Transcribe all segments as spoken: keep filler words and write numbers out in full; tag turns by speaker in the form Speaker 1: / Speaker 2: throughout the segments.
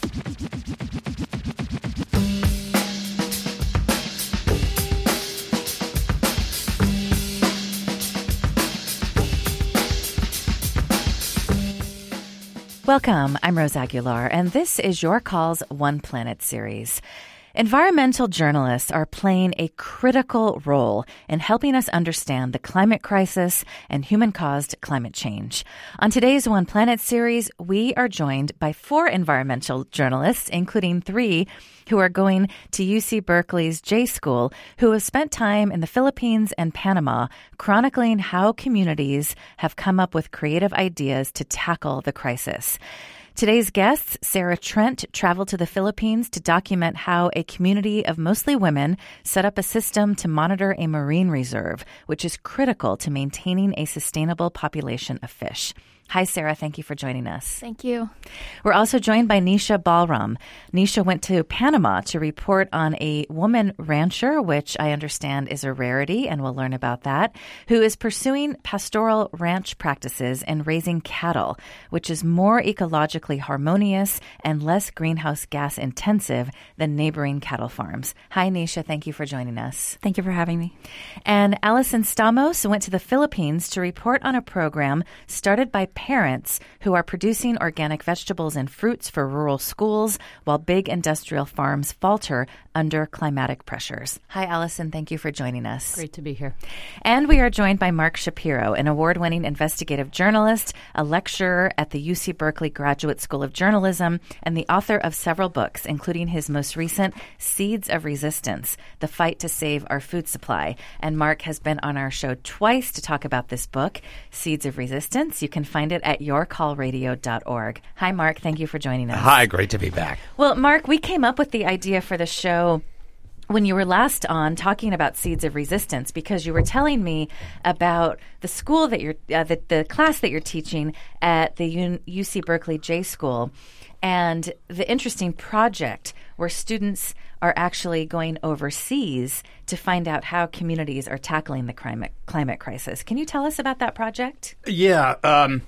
Speaker 1: Welcome, I'm Rose Aguilar, and this is Your Call's One Planet series. Environmental journalists are playing a critical role in helping us understand the climate crisis and human-caused climate change. On today's One Planet series, we are joined by four environmental journalists, including three who are going to U C Berkeley's J School, who have spent time in the Philippines and Panama chronicling how communities have come up with creative ideas to tackle the crisis. Today's guests, Sarah Trent, traveled to the Philippines to document how a community of mostly women set up a system to monitor a marine reserve, which is critical to maintaining a sustainable population of fish. Hi, Sarah. Thank you for joining us.
Speaker 2: Thank you.
Speaker 1: We're also joined by Nisha Balram. Nisha went to Panama to report on a woman rancher, which I understand is a rarity, and we'll learn about that, who is pursuing pastoral ranch practices and raising cattle, which is more ecologically harmonious and less greenhouse gas intensive than neighboring cattle farms. Hi, Nisha. Thank you for joining us.
Speaker 2: Thank you for having me.
Speaker 1: And Alison Stamos went to the Philippines to report on a program started by parents who are producing organic vegetables and fruits for rural schools while big industrial farms falter under climatic pressures. Hi, Alison. Thank you for joining us.
Speaker 3: Great to be here.
Speaker 1: And we are joined by Mark Shapiro, an award-winning investigative journalist, a lecturer at the U C Berkeley Graduate School of Journalism, and the author of several books, including his most recent Seeds of Resistance, The Fight to Save Our Food Supply. And Mark has been on our show twice to talk about this book, Seeds of Resistance. You can find it at your call radio dot org. Hi, Mark. Thank you for joining us.
Speaker 4: Hi. Great to be back.
Speaker 1: Well, Mark, we came up with the idea for the show when you were last on talking about Seeds of Resistance, because you were telling me about the school that you're, uh, the, the class that you're teaching at the U- UC Berkeley J School, and the interesting project where students are actually going overseas to find out how communities are tackling the climate climate crisis. Can you tell us about that project?
Speaker 4: Yeah. Um,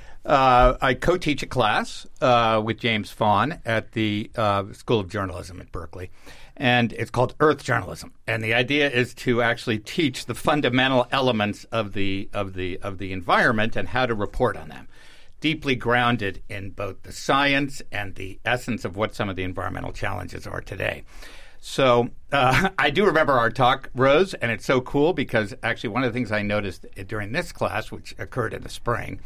Speaker 4: uh, I co-teach a class uh, with James Fawn at the uh, School of Journalism at Berkeley. And it's called Earth Journalism, and the idea is to actually teach the fundamental elements of the of the of the environment and how to report on them, deeply grounded in both the science and the essence of what some of the environmental challenges are today. So uh, I do remember our talk, Rose, and it's so cool because actually one of the things I noticed during this class, which occurred in the spring,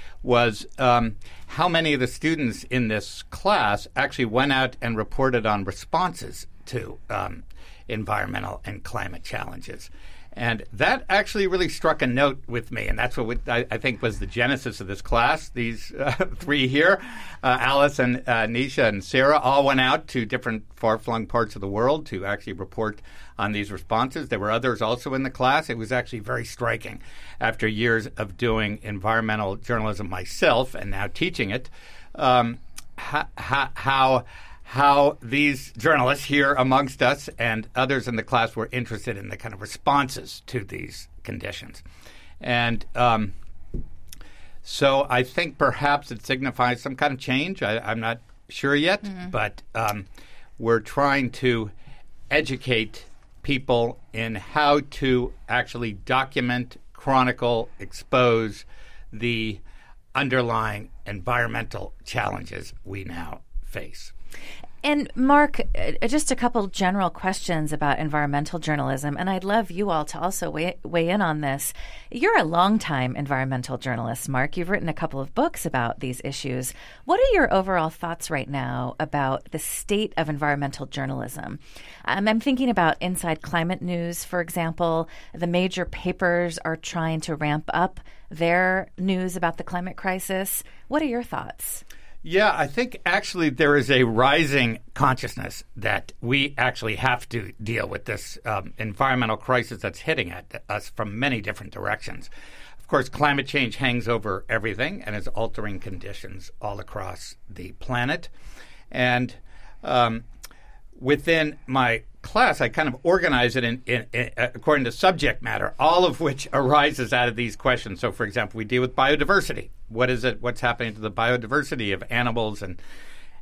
Speaker 4: was um, how many of the students in this class actually went out and reported on responses to um, environmental and climate challenges. And that actually really struck a note with me, and that's what we, I, I think was the genesis of this class. These uh, three here, uh, Alice and uh, Nisha and Sarah, all went out to different far-flung parts of the world to actually report on these responses. There were others also in the class. It was actually very striking after years of doing environmental journalism myself and now teaching it, um, how, how how these journalists here amongst us and others in the class were interested in the kind of responses to these conditions. And um, so I think perhaps it signifies some kind of change. I, I'm not sure yet, mm-hmm. but um, we're trying to educate people in how to actually document, chronicle, expose the underlying environmental challenges we now face.
Speaker 1: And Mark, uh, just a couple general questions about environmental journalism, and I'd love you all to also weigh, weigh in on this. You're a longtime environmental journalist, Mark. You've written a couple of books about these issues. What are your overall thoughts right now about the state of environmental journalism? Um, I'm thinking about Inside Climate News, for example. The major papers are trying to ramp up their news about the climate crisis. What are your thoughts?
Speaker 4: Yeah, I think actually there is a rising consciousness that we actually have to deal with this um, environmental crisis that's hitting at us from many different directions. Of course, climate change hangs over everything and is altering conditions all across the planet. And um, within my class, I kind of organize it in, in, in according to subject matter, all of which arises out of these questions. So, for example, we deal with biodiversity. What is it? What's happening to the biodiversity of animals and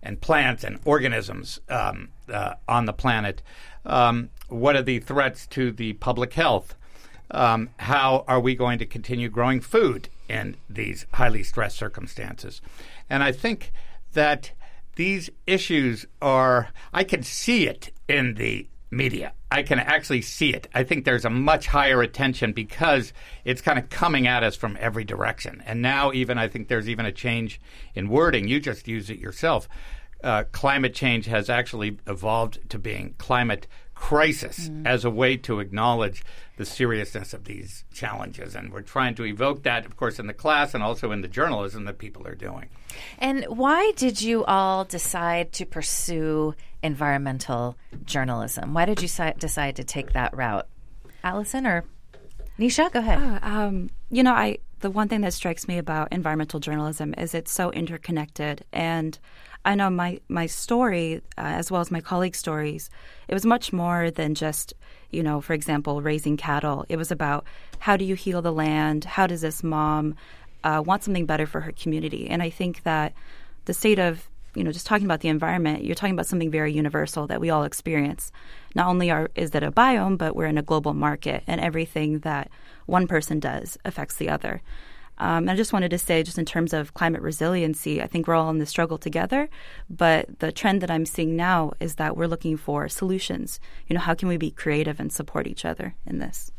Speaker 4: and plants and organisms um, uh, on the planet? Um, what are the threats to the public health? Um, how are we going to continue growing food in these highly stressed circumstances? And I think that these issues are, I can see it in the media. I can actually see it. I think there's a much higher attention because it's kind of coming at us from every direction. And now even I think there's even a change in wording. You just use it yourself. Uh, climate change has actually evolved to being climate crisis mm. as a way to acknowledge the seriousness of these challenges. And we're trying to evoke that, of course, in the class and also in the journalism that people are doing.
Speaker 1: And why did you all decide to pursue environmental journalism? Why did you si- decide to take that route? Allison or Nisha? Go ahead.
Speaker 2: Uh, um, you know, I the one thing that strikes me about environmental journalism is it's so interconnected. And I know my, my story, uh, as well as my colleagues' stories, it was much more than just, you know, for example, raising cattle. It was about how do you heal the land? How does this mom uh, want something better for her community? And I think that the state of, you know, just talking about the environment, you're talking about something very universal that we all experience. Not only are is that a biome, but we're in a global market, and everything that one person does affects the other. Um, and I just wanted to say, just in terms of climate resiliency, I think we're all in the struggle together. But the trend that I'm seeing now is that we're looking for solutions. You know, how can we be creative and support each other in this?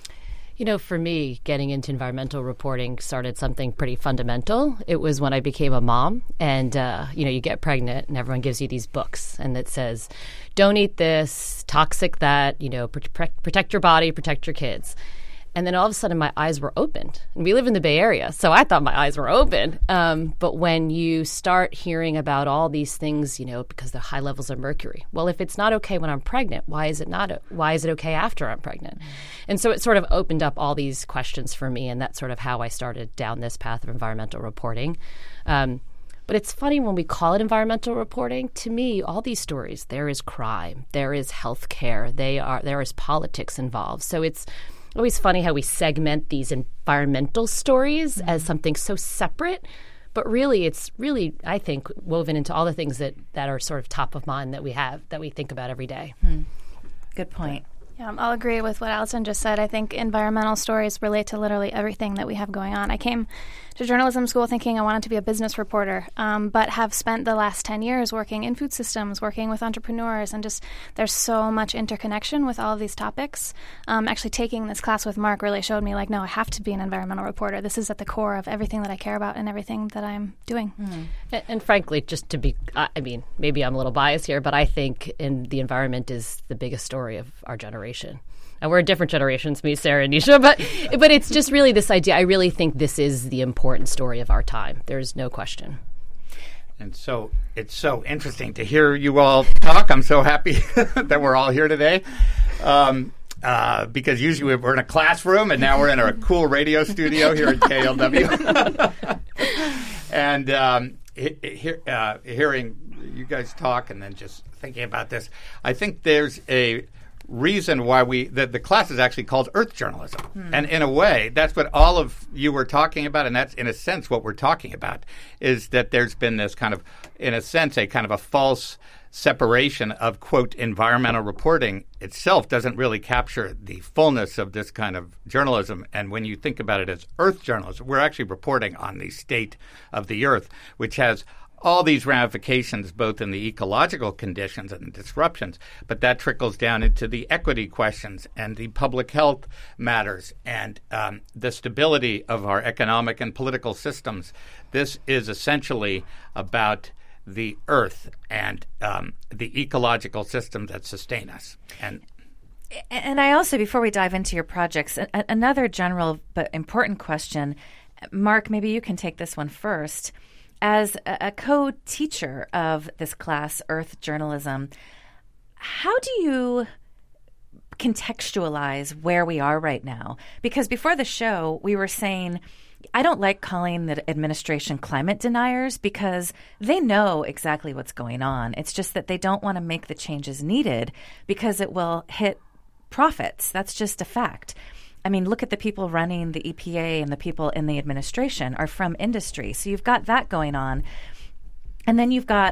Speaker 3: You know, for me, getting into environmental reporting started something pretty fundamental. It was when I became a mom, and, uh, you know, you get pregnant and everyone gives you these books and it says, don't eat this, toxic that, you know, protect, protect your body, protect your kids. And then all of a sudden my eyes were opened. And we live in the Bay Area, so I thought my eyes were open. Um, but when you start hearing about all these things, you know, because the high levels of mercury, well, if it's not okay when I'm pregnant, why is it not? Why is it okay after I'm pregnant? Mm-hmm. And so it sort of opened up all these questions for me, and that's sort of how I started down this path of environmental reporting. Um, But it's funny when we call it environmental reporting, to me, all these stories, there is crime, there is healthcare, they are there is politics involved. So it's always funny how we segment these environmental stories mm-hmm. as something so separate. But really, it's really, I think, woven into all the things that, that are sort of top of mind that we have, that we think about every day.
Speaker 1: Hmm. Good point.
Speaker 5: Yeah, I'll agree with what Allison just said. I think environmental stories relate to literally everything that we have going on. I came to journalism school thinking I wanted to be a business reporter, um, but have spent the last ten years working in food systems, working with entrepreneurs, and just there's so much interconnection with all of these topics. Um, actually taking this class with Mark really showed me, like, no, I have to be an environmental reporter. This is at the core of everything that I care about and everything that I'm doing.
Speaker 3: Mm. And, and frankly, just to be, I mean, maybe I'm a little biased here, but I think in the environment is the biggest story of our generation. And we're different generations, me, Sarah, and Nisha, but but it's just really this idea. I really think this is the important story of our time. There's no question.
Speaker 4: And so it's so interesting to hear you all talk. I'm so happy that we're all here today. Um, uh, because usually we're in a classroom, and now we're in a cool radio studio here at K L W. And um, he, he, uh, hearing you guys talk and then just thinking about this, I think there's a reason why we the, the class is actually called Earth Journalism. Hmm. And in a way, that's what all of you were talking about, and that's in a sense what we're talking about, is that there's been this kind of, in a sense, a kind of a false separation of, quote, environmental reporting itself doesn't really capture the fullness of this kind of journalism. And when you think about it as Earth journalism, we're actually reporting on the state of the Earth, which has all these ramifications, both in the ecological conditions and the disruptions, but that trickles down into the equity questions and the public health matters and um, the stability of our economic and political systems. This is essentially about the Earth and um, the ecological systems that sustain us. And
Speaker 1: and I also, before we dive into your projects, a- another general but important question, Mark, maybe you can take this one first. As a, a co-teacher of this class, Earth Journalism, how do you contextualize where we are right now? Because before the show, we were saying, I don't like calling the administration climate deniers because they know exactly what's going on. It's just that they don't want to make the changes needed because it will hit profits. That's just a fact. I mean, look at the people running the E P A and the people in the administration are from industry. So you've got that going on. And then you've got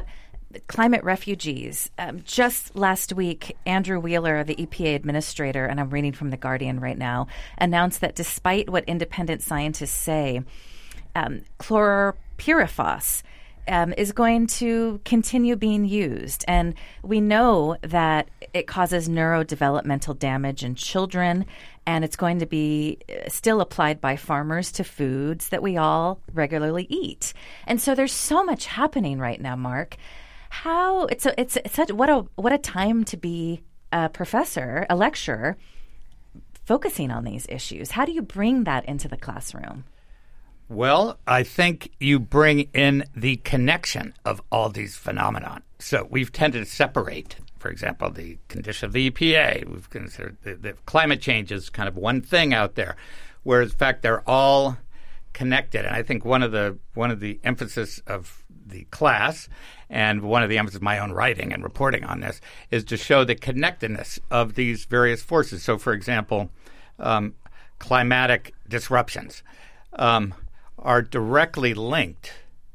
Speaker 1: climate refugees. Um, just last week, Andrew Wheeler, the E P A administrator, and I'm reading from The Guardian right now, announced that despite what independent scientists say, um, chlorpyrifos um, is going to continue being used. And we know that it causes neurodevelopmental damage in children, and it's going to be still applied by farmers to foods that we all regularly eat. And so there's so much happening right now, Mark. How it's a, it's, it's such what a what a time to be a professor, a lecturer, focusing on these issues. How do you bring that into the classroom?
Speaker 4: Well, I think you bring in the connection of all these phenomena. So we've tended to separate, for example, the condition of the E P A. We've considered the, the climate change is kind of one thing out there, whereas in fact they're all connected. And I think one of the one of the emphasis of the class and one of the emphasis of my own writing and reporting on this is to show the connectedness of these various forces. So, for example, um, climatic disruptions um, are directly linked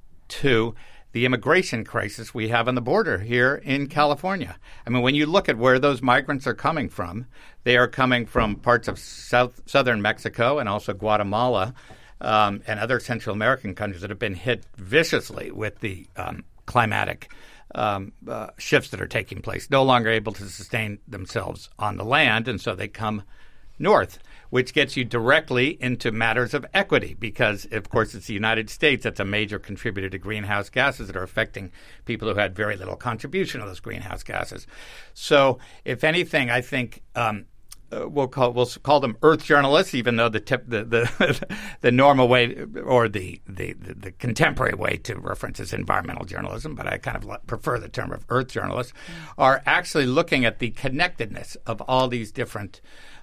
Speaker 4: to the immigration crisis we have on the border here in California. I mean, when you look at where those migrants are coming from, they are coming from parts of south, southern Mexico and also Guatemala um, and other Central American countries that have been hit viciously with the um, climatic um, uh, shifts that are taking place, no longer able to sustain themselves on the land, and so they come north, which gets you directly into matters of equity because, of course, it's the United States that's a major contributor to greenhouse gases that are affecting people who had very little contribution to those greenhouse gases. So, if anything, I think um, uh, we'll call we'll call them Earth journalists, even though the tip, the, the the normal way or the, the, the, the contemporary way to reference is environmental journalism, but I kind of prefer the term of Earth journalists, mm-hmm. are actually looking at the connectedness of all these different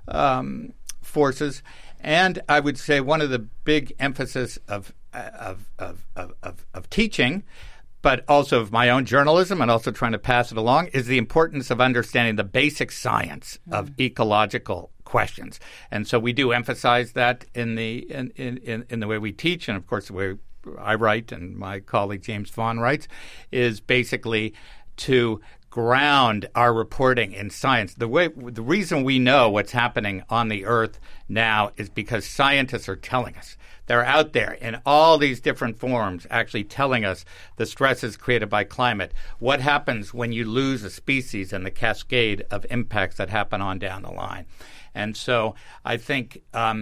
Speaker 4: Um, forces, and I would say one of the big emphasis of of, of of of of teaching, but also of my own journalism, and also trying to pass it along, is the importance of understanding the basic science mm. of ecological questions. And so we do emphasize that in the in, in, in the way we teach, and of course the way I write and my colleague James Fawn writes, is basically to ground our reporting in science. The way, the reason we know what's happening on the Earth now is because scientists are telling us. They're out there in all these different forms actually telling us the stresses created by climate, what happens when you lose a species and the cascade of impacts that happen on down the line. And so I think um,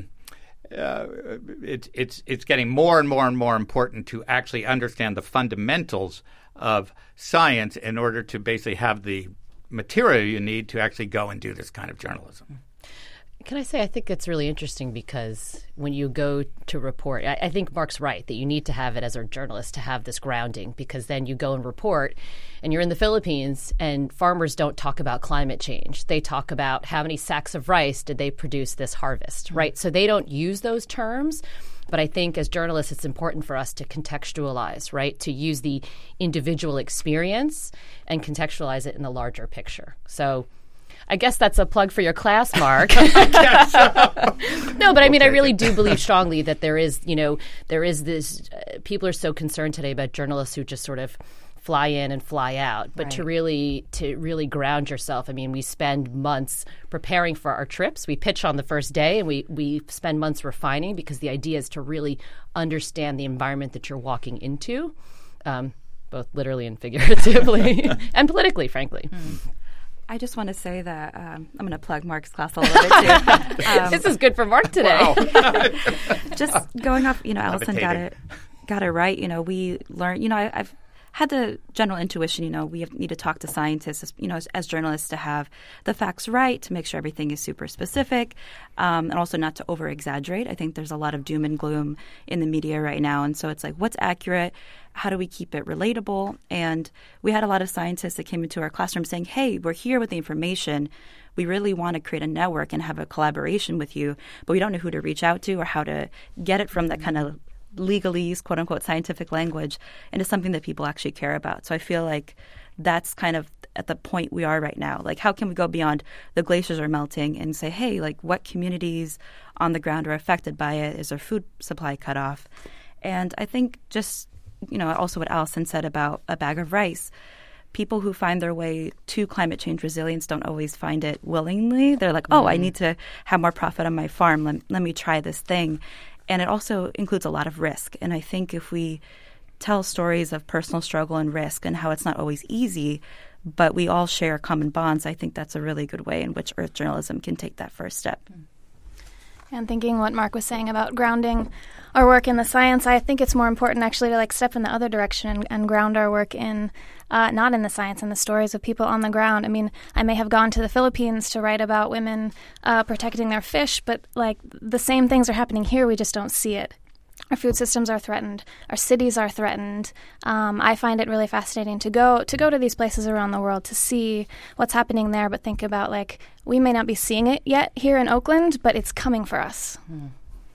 Speaker 4: uh, it, it's it's getting more and more and more important to actually understand the fundamentals of science in order to basically have the material you need to actually go and do this kind of journalism.
Speaker 3: Can I say, I think it's really interesting because when you go to report, I, I think Mark's right that you need to have it as a journalist to have this grounding, because then you go and report and you're in the Philippines and farmers don't talk about climate change. They talk about how many sacks of rice did they produce this harvest, mm-hmm. right? So they don't use those terms. But I think as journalists, it's important for us to contextualize, right, to use the individual experience and contextualize it in the larger picture. So I guess that's a plug for your class, Mark. No, but I mean, I really do believe strongly that there is, you know, there is this, uh, people are so concerned today about journalists who just sort of fly in and fly out, but right. to really to really ground yourself. I mean, we spend months preparing for our trips. We pitch on the first day, and we we spend months refining, because the idea is to really understand the environment that you're walking into, um, both literally and figuratively, and politically, frankly. Mm.
Speaker 2: I just want to say that um, I'm going to plug Mark's class a little bit too. Um,
Speaker 3: this is good for Mark today.
Speaker 4: Wow.
Speaker 2: Just going off, you know, Allison got it got it right. You know, we learned. You know, I, I've. had the general intuition, you know, we have, need to talk to scientists, you know, as, as journalists, to have the facts right, to make sure everything is super specific, um, and also not to over-exaggerate. I think there's a lot of doom and gloom in the media right now. And so it's like, what's accurate? How do we keep it relatable? And we had a lot of scientists that came into our classroom saying, hey, we're here with the information. We really want to create a network and have a collaboration with you, but we don't know who to reach out to or how to get it from that kind of legalese, quote unquote, scientific language into something that people actually care about. So I feel like that's kind of at the point we are right now. Like, how can we go beyond the glaciers are melting and say, hey, like, what communities on the ground are affected by it? Is their food supply cut off? And I think just, you know, also what Allison said about a bag of rice. people who find their way to climate change resilience don't always find it willingly. They're like, oh, mm-hmm. I need to have more profit on my farm. Let, let me try this thing. And it also includes a lot of risk. And I think if we tell stories of personal struggle and risk and how it's not always easy, but we all share common bonds, I think that's a really good way in which Earth journalism can take that first step.
Speaker 5: And thinking what Mark was saying about grounding our work in the science, I think it's more important actually to like step in the other direction and, and ground our work in uh, not in the science and the stories of people on the ground. I mean, I may have gone to the Philippines to write about women uh, protecting their fish, but like the same things are happening here. We just don't see it. Our food systems are threatened. Our cities are threatened. Um, I find it really fascinating to go to go to these places around the world to see what's happening there, but think about, like, we may not be seeing it yet here in Oakland, but it's coming for us.
Speaker 1: Hmm.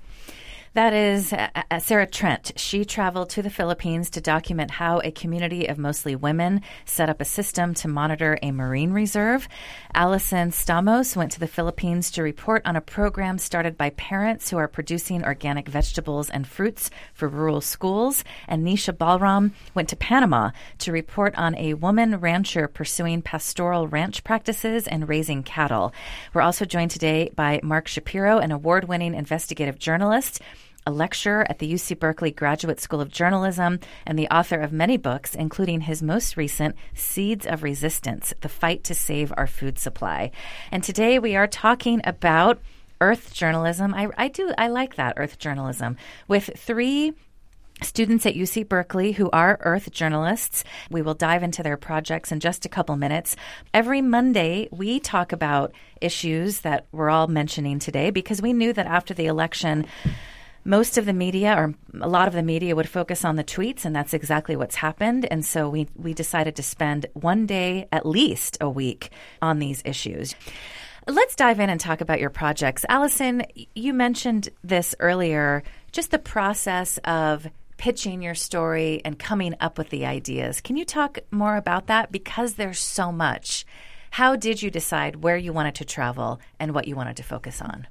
Speaker 1: That is uh, Sarah Trent. She traveled to the Philippines to document how a community of mostly women set up a system to monitor a marine reserve. Allison Stamos went to the Philippines to report on a program started by parents who are producing organic vegetables and fruits for rural schools. And Nisha Balram went to Panama to report on a woman rancher pursuing pastoral ranch practices and raising cattle. We're also joined today by Mark Shapiro, an award-winning investigative journalist, a lecturer at the U C Berkeley Graduate School of Journalism, and the author of many books, including his most recent, Seeds of Resistance, The Fight to Save Our Food Supply. And today we are talking about Earth journalism. I, I do, I like that, Earth journalism, with three students at U C Berkeley who are Earth journalists. We will dive into their projects in just a couple minutes. Every Monday, we talk about issues that we're all mentioning today because we knew that after the election, most of the media, or a lot of the media, would focus on the tweets, and that's exactly what's happened. And so we, we decided to spend one day, at least a week, on these issues. Let's dive in and talk about your projects. Allison, you mentioned this earlier, just the process of pitching your story and coming up with the ideas. Can you talk more about that? Because there's so much. How did you decide where you wanted to travel and what you wanted to focus on?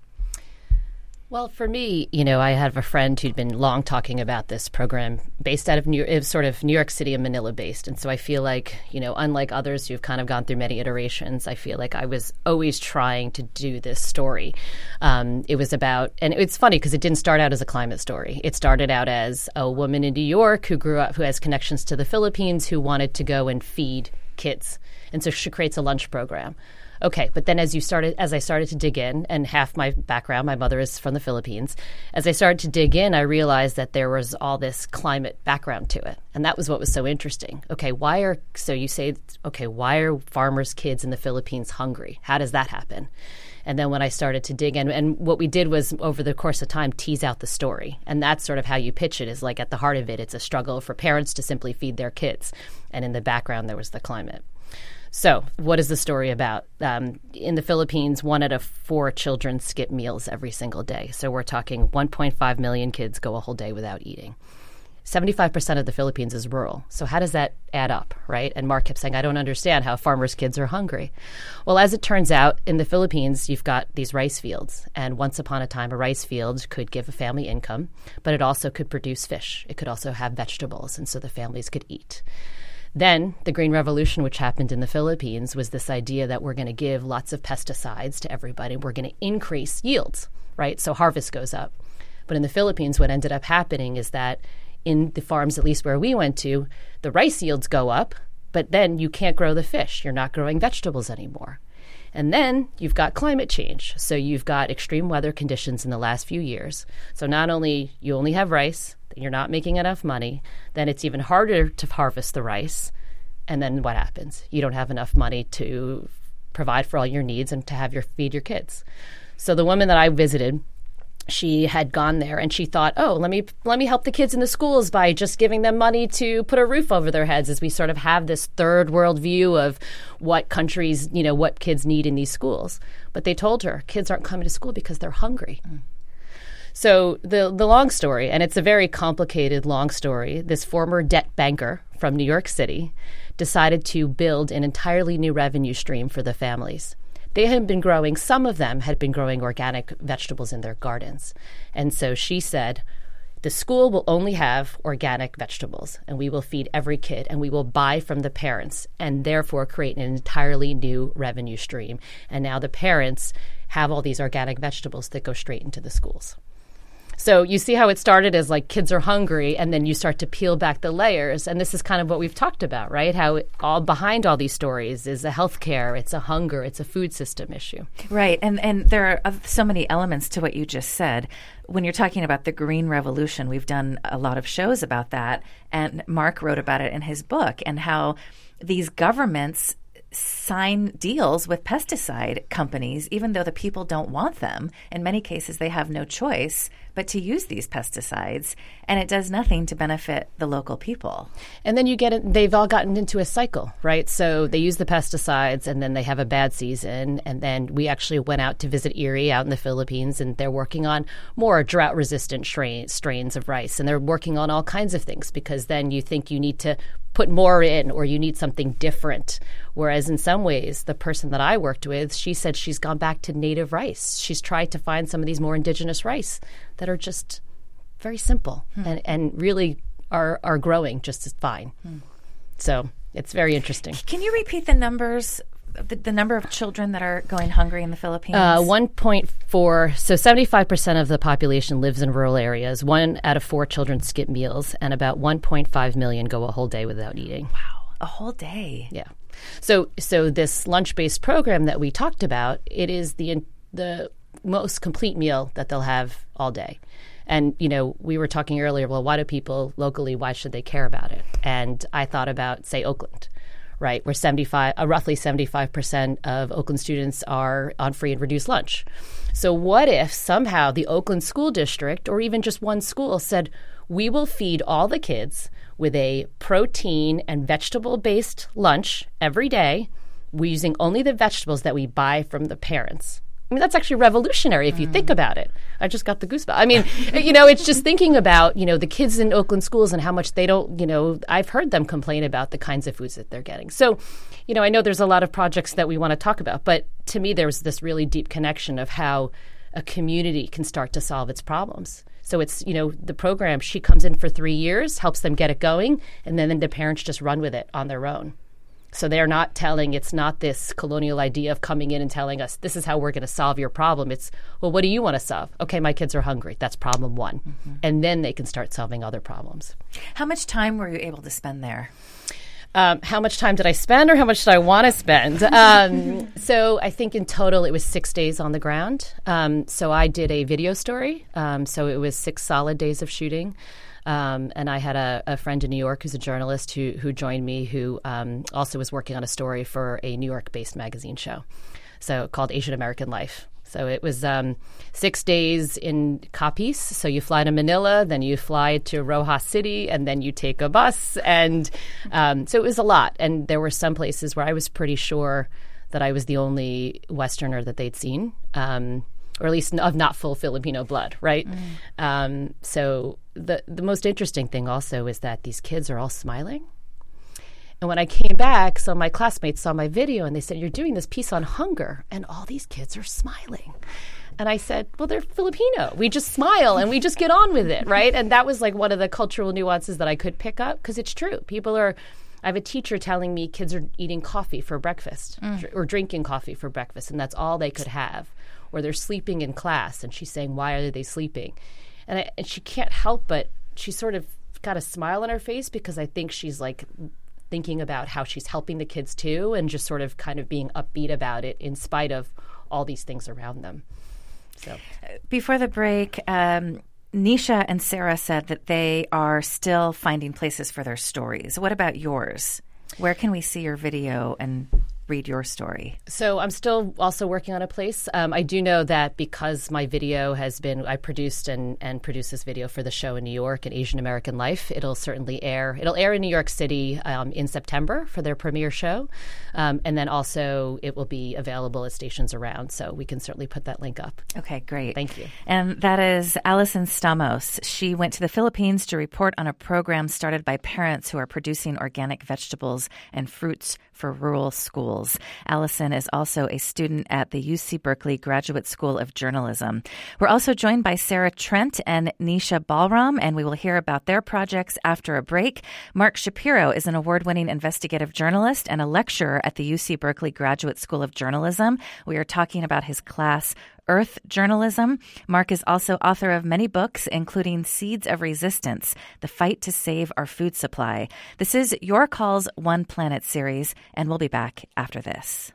Speaker 3: Well, for me, you know, I have a friend who'd been long talking about this program based out of New York, it was sort of New York City and Manila based. And so I feel like, you know, unlike others who've kind of gone through many iterations, I feel like I was always trying to do this story. Um, it was about, and it's funny because it didn't start out as a climate story. It started out as a woman in New York who grew up, who has connections to the Philippines, who wanted to go and feed kids. And so she creates a lunch program. Okay, but then as you started, as I started to dig in, and half my background, my mother is from the Philippines, as I started to dig in, I realized that there was all this climate background to it. And that was what was so interesting. Okay, why are, so you say, okay, why are farmers' kids in the Philippines hungry? How does that happen? And then when I started to dig in, and what we did was over the course of time, tease out the story. And that's sort of how you pitch it, is like at the heart of it, it's a struggle for parents to simply feed their kids. And in the background, there was the climate. So what is the story about? Um, in the Philippines, one out of four children skip meals every single day. So we're talking one point five million kids go a whole day without eating. seventy-five percent of the Philippines is rural. So how does that add up, right? And Mark kept saying, I don't understand how farmers' kids are hungry. Well, as it turns out, in the Philippines, you've got these rice fields. And once upon a time, a rice field could give a family income, but it also could produce fish. It could also have vegetables, and so the families could eat. Then the Green Revolution, which happened in the Philippines, was this idea that we're going to give lots of pesticides to everybody. We're going to increase yields, right? So harvest goes up. But in the Philippines, what ended up happening is that in the farms, at least where we went to, the rice yields go up, but then you can't grow the fish. You're not growing vegetables anymore. And then you've got climate change. So you've got extreme weather conditions in the last few years. So not only you only have rice, you're not making enough money, then it's even harder to harvest the rice. And then what happens? You don't have enough money to provide for all your needs and to have your feed your kids. So the woman that I visited, she had gone there and she thought, oh, let me let me help the kids in the schools by just giving them money to put a roof over their heads, as we sort of have this third world view of what countries, you know, what kids need in these schools. But they told her kids aren't coming to school because they're hungry. Mm. So the the long story, and it's a very complicated long story, this former debt banker from New York City decided to build an entirely new revenue stream for the families. They had been growing, some of them had been growing organic vegetables in their gardens. And so she said, the school will only have organic vegetables, and we will feed every kid, and we will buy from the parents, and therefore create an entirely new revenue stream. And now the parents have all these organic vegetables that go straight into the schools. So you see how it started as like kids are hungry, and then you start to peel back the layers. And this is kind of what we've talked about, right? How it, all behind all these stories is a healthcare, it's a hunger, it's a food system issue.
Speaker 1: Right. And, and there are so many elements to what you just said. When you're talking about the Green Revolution, we've done a lot of shows about that. And Mark wrote about it in his book, and how these governments sign deals with pesticide companies, even though the people don't want them. In many cases, they have no choice but to use these pesticides, and it does nothing to benefit the local people.
Speaker 3: And then you get it, they've all gotten into a cycle, right? So they use the pesticides, and then they have a bad season. And then we actually went out to visit Erie out in the Philippines, and they're working on more drought-resistant strain, strains of rice. And they're working on all kinds of things, because then you think you need to put more in, or you need something different. Whereas in some ways, the person that I worked with, she said she's gone back to native rice. She's tried to find some of these more indigenous rice that are just very simple hmm. and, and really are, are growing just as fine. Hmm. So it's very interesting.
Speaker 1: Can you repeat the numbers, the, the number of children that are going hungry in the Philippines?
Speaker 3: Uh, one point four, so seventy-five percent of the population lives in rural areas. One out of four children skip meals, and about one point five million go a whole day without eating.
Speaker 1: Wow, a whole day.
Speaker 3: Yeah. So so this lunch-based program that we talked about, it is the the most complete meal that they'll have all day. And, you know, we were talking earlier, well, why do people locally, why should they care about it? And I thought about, say, Oakland, right, where seventy-five, uh, roughly seventy-five percent of Oakland students are on free and reduced lunch. So what if somehow the Oakland School District, or even just one school, said, we will feed all the kids with a protein and vegetable-based lunch every day, we're using only the vegetables that we buy from the parents. I mean, that's actually revolutionary if you mm. think about it. I just got the goosebumps. I mean, you know, it's just thinking about, you know, the kids in Oakland schools and how much they don't, you know, I've heard them complain about the kinds of foods that they're getting. So, you know, I know there's a lot of projects that we want to talk about, but to me, there's this really deep connection of how a community can start to solve its problems. So it's, you know, the program, she comes in for three years, helps them get it going, and then the parents just run with it on their own. So they're not telling, it's not this colonial idea of coming in and telling us, this is how we're going to solve your problem. It's, well, what do you want to solve? Okay, my kids are hungry. That's problem one. Mm-hmm. And then they can start solving other problems.
Speaker 1: How much time were you able to spend there?
Speaker 3: Um, how much time did I spend, or how much did I want to spend? Um, so I think in total it was six days on the ground. Um, so I did a video story. Um, so it was six solid days of shooting. Um, and I had a, a friend in New York who's a journalist who who joined me, who um, also was working on a story for a New York-based magazine show, so called Asian American Life. So it was um, six days in Capiz. So you fly to Manila, then you fly to Rojas City, and then you take a bus. And um, so it was a lot. And there were some places where I was pretty sure that I was the only Westerner that they'd seen. Um or at least of not full Filipino blood, right? Mm. Um, so the the most interesting thing also is that these kids are all smiling. And when I came back, so my classmates saw my video and they said, you're doing this piece on hunger, and all these kids are smiling. And I said, well, they're Filipino. We just smile and we just get on with it, right? And that was like one of the cultural nuances that I could pick up, because it's true. People are... I have a teacher telling me kids are eating coffee for breakfast mm. or drinking coffee for breakfast, and that's all they could have. Or they're sleeping in class, and she's saying, why are they sleeping? And, I, and she can't help but she sort of got a smile on her face, because I think she's like thinking about how she's helping the kids too, and just sort of kind of being upbeat about it in spite of all these things around them. So
Speaker 1: before the break, um, Nisha and Sarah said that they are still finding places for their stories. What about yours? Where can we see your video and read your story?
Speaker 3: So I'm still also working on a place. Um, I do know that because my video has been, I produced and, and produced this video for the show in New York and Asian American Life. It'll certainly air. It'll air in New York City um, in September for their premiere show. Um, and then also it will be available at stations around. So we can certainly put that link up.
Speaker 1: Okay, great.
Speaker 3: Thank you.
Speaker 1: And that is Allison Stamos. She went to the Philippines to report on a program started by parents who are producing organic vegetables and fruits for rural schools. Schools. Allison is also a student at the U C Berkeley Graduate School of Journalism. We're also joined by Sarah Trent and Nisha Balram, and we will hear about their projects after a break. Mark Shapiro is an award-winning investigative journalist and a lecturer at the U C Berkeley Graduate School of Journalism. We are talking about his class, Earth Journalism. Mark is also author of many books, including Seeds of Resistance, The Fight to Save Our Food Supply. This is Your Call's One Planet series, and we'll be back after this.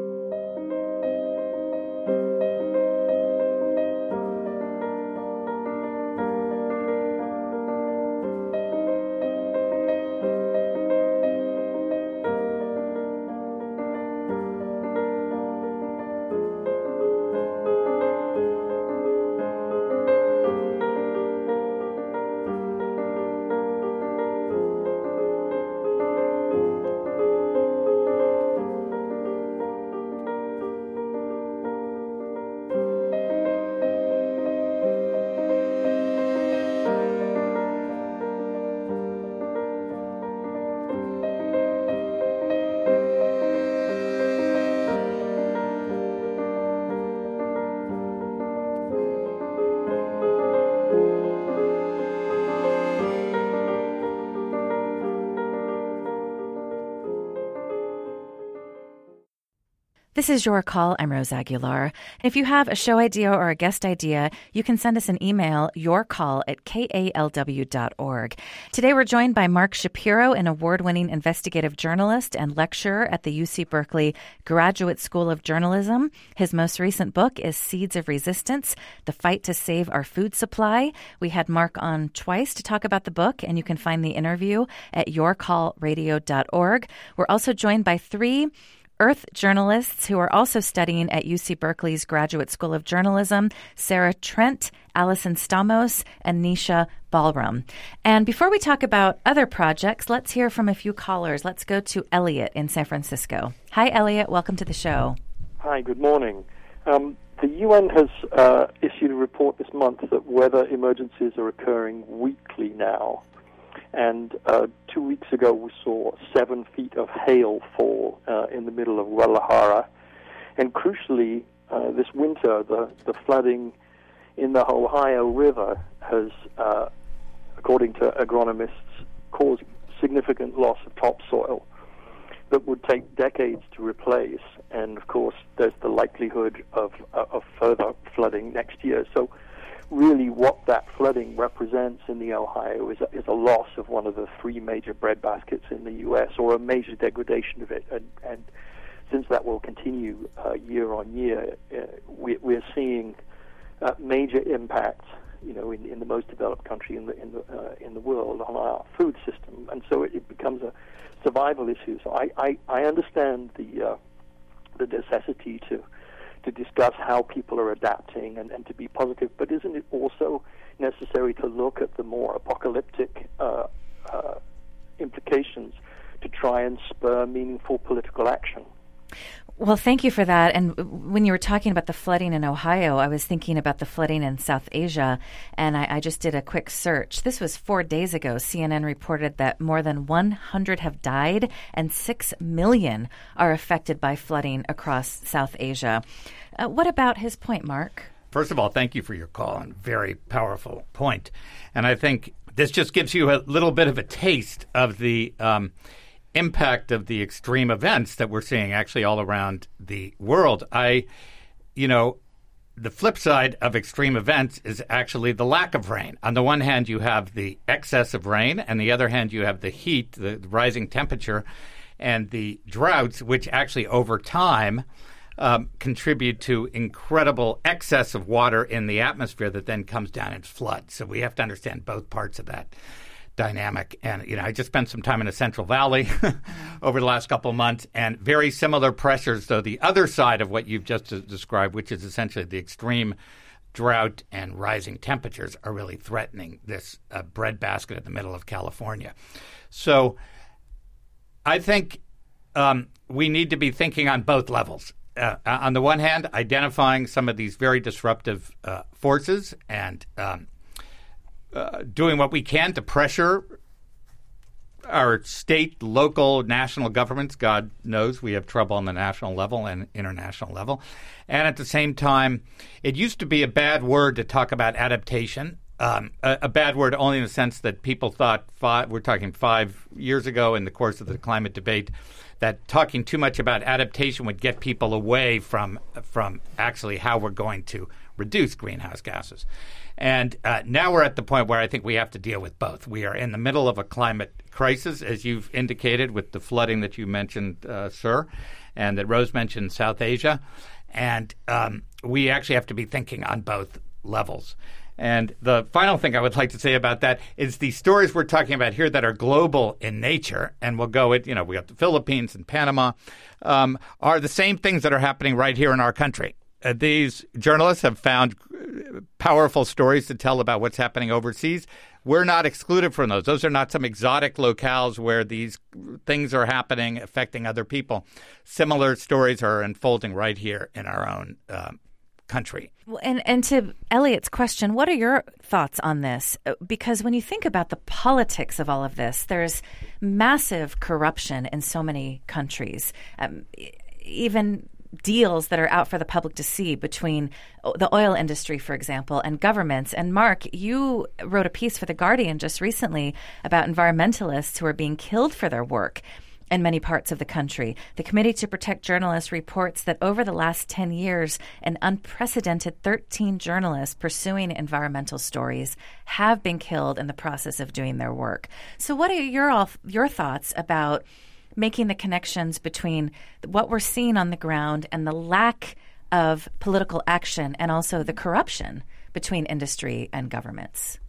Speaker 1: This is Your Call. I'm Rose Aguilar. And if you have a show idea or a guest idea, you can send us an email, yourcall at k a l w dot org. Today we're joined by Mark Shapiro, an award-winning investigative journalist and lecturer at the U C Berkeley Graduate School of Journalism. His most recent book is Seeds of Resistance, The Fight to Save Our Food Supply. We had Mark on twice to talk about the book, and you can find the interview at your call radio dot org. We're also joined by three Earth journalists who are also studying at U C Berkeley's Graduate School of Journalism, Sarah Trent, Allison Stamos, and Nisha Balram. And before we talk about other projects, let's hear from a few callers. Let's go to Elliot in San Francisco. Hi, Elliot. Welcome to the show.
Speaker 6: Hi, good morning. Um, the U N has uh, issued a report this month that weather emergencies are occurring weekly now. And uh, two weeks ago, we saw seven feet of hail fall uh, in the middle of Guadalajara. And crucially, uh, this winter, the, the flooding in the Ohio River has, uh, according to agronomists, caused significant loss of topsoil that would take decades to replace. And, of course, there's the likelihood of, uh, of further flooding next year. So really what that flooding represents in the Ohio is a, is a loss of one of the three major breadbaskets in the U S, or a major degradation of it. And, and since that will continue uh, year on year, uh, we, we're seeing uh, major impacts, you know, in, in the most developed country in the in the uh, in the world on our food system, and so it, it becomes a survival issue. So I I, I understand the uh, the necessity to. to discuss how people are adapting and, and to be positive, but isn't it also necessary to look at the more apocalyptic uh, uh, implications to try and spur meaningful political action?
Speaker 1: Well, thank you for that. And when you were talking about the flooding in Ohio, I was thinking about the flooding in South Asia, and I, I just did a quick search. This was four days ago. C N N reported that more than one hundred have died and six million are affected by flooding across South Asia. Uh, what about his point, Mark?
Speaker 4: First of all, thank you for your call, and very powerful point. And I think this just gives you a little bit of a taste of the um, impact of the extreme events that we're seeing actually all around the world. I, you know, the flip side of extreme events is actually the lack of rain. On the one hand, you have the excess of rain, and the other hand, you have the heat, the rising temperature, and the droughts, which actually over time um, contribute to incredible excess of water in the atmosphere that then comes down and floods. So we have to understand both parts of that dynamic. And, you know, I just spent some time in the Central Valley over the last couple of months, and very similar pressures, though the other side of what you've just described, which is essentially the extreme drought and rising temperatures, are really threatening this uh, breadbasket in the middle of California. So I think um, we need to be thinking on both levels. Uh, on the one hand, identifying some of these very disruptive uh, forces and um, Uh, doing what we can to pressure our state, local, national governments, God knows we have trouble on the national level and international level. And at the same time, it used to be a bad word to talk about adaptation. Um, a, a bad word only in the sense that people thought, five, we're talking five years ago in the course of the climate debate, that talking too much about adaptation would get people away from from actually how we're going to reduce greenhouse gases. And uh, now we're at the point where I think we have to deal with both. We are in the middle of a climate crisis, as you've indicated, with the flooding that you mentioned, uh, sir, and that Rose mentioned in South Asia. And um, we actually have to be thinking on both levels. And the final thing I would like to say about that is the stories we're talking about here that are global in nature, and we'll go at, you know, we got the Philippines and Panama, um, are the same things that are happening right here in our country. Uh, these journalists have found powerful stories to tell about what's happening overseas. We're not excluded from those. Those are not some exotic locales where these things are happening, affecting other people. Similar stories are unfolding right here in our own um, country.
Speaker 1: Well, and, and to Elliot's question, what are your thoughts on this? Because when you think about the politics of all of this, there's massive corruption in so many countries. Um, even deals that are out for the public to see between the oil industry, for example, and governments. And Mark, you wrote a piece for The Guardian just recently about environmentalists who are being killed for their work in many parts of the country. The Committee to Protect Journalists reports that over the last ten years, an unprecedented thirteen journalists pursuing environmental stories have been killed in the process of doing their work. So what are your all, your thoughts about making the connections between what we're seeing on the ground and the lack of political action and also the corruption between industry and governments?